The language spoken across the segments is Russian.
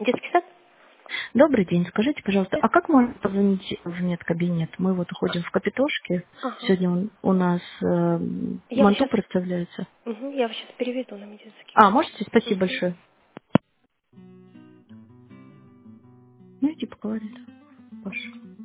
Детский сад? Добрый день. Скажите, пожалуйста, а как можно позвонить в медкабинет? Мы вот уходим в Капитошки. Ага. Сегодня у нас Я вас манту сейчас, представляется. я вас сейчас переведу на медицинский. А, можете? Спасибо Мгм. большое. Ну, иди поговорит. Паша.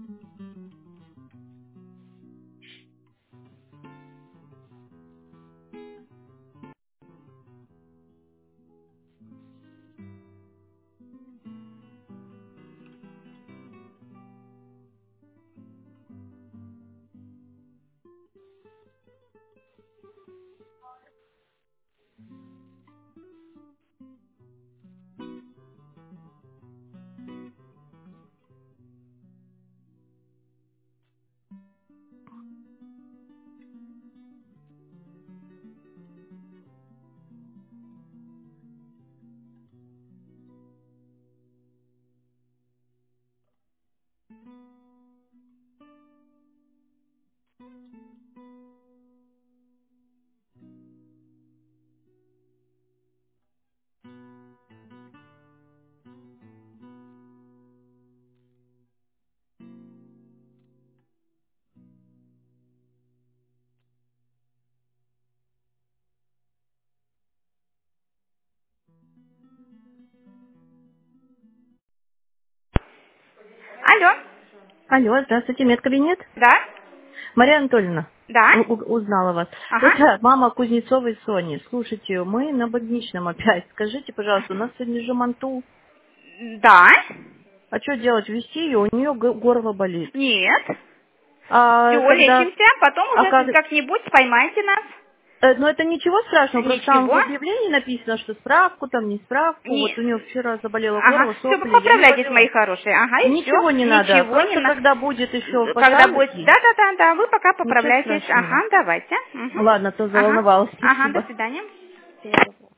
Алло. Алло, здравствуйте, медкабинет. Да? Мария Анатольевна, Да? узнала вас. Ага. Это мама Кузнецовой Сони. Слушайте, мы на больничном опять. Скажите, пожалуйста, у нас сегодня же манту. Да? А что делать? Вести ее? У нее горло болит. Нет. А Все, когда... лечимся, потом А уже как... как-нибудь поймайте нас. Ну, это ничего страшного, просто там в Ничего. объявлении написано, что справку, там не справку. Не... Вот у нее вчера заболело Ага. горло, Все, сопли, я не поправляйтесь, мои болела. хорошие. Ага, и все. Ничего не надо, Ничего не просто на... когда будет еще Когда будет... пожалуйте, Да, вы пока ничего поправляйтесь. страшного. Ага, давайте. Мгм. Ладно, то Ага. заволновалась, Ага, до спасибо. свидания.